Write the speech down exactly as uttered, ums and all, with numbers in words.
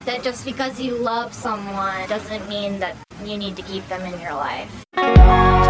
That just because you love someone doesn't mean that you need to keep them in your life.